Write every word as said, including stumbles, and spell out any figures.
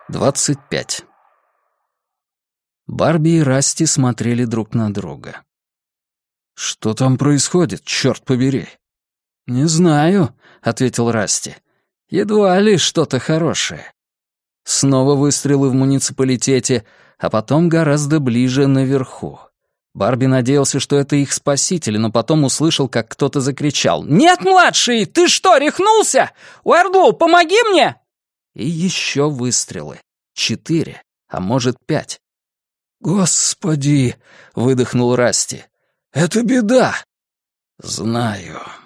двадцать пять. Барби и Расти смотрели друг на друга. «Что там происходит, черт побери?» «Не знаю», — ответил Расти. «Едва ли что-то хорошее». Снова выстрелы в муниципалитете, а потом гораздо ближе наверху. Барби надеялся, что это их спасители, но потом услышал, как кто-то закричал: «Нет, младший, ты что, рехнулся? Уэрлоу, помоги мне!» И еще выстрелы. Четыре, а может, пять. «Господи!» — выдохнул Расти. «Это беда!» «Знаю»,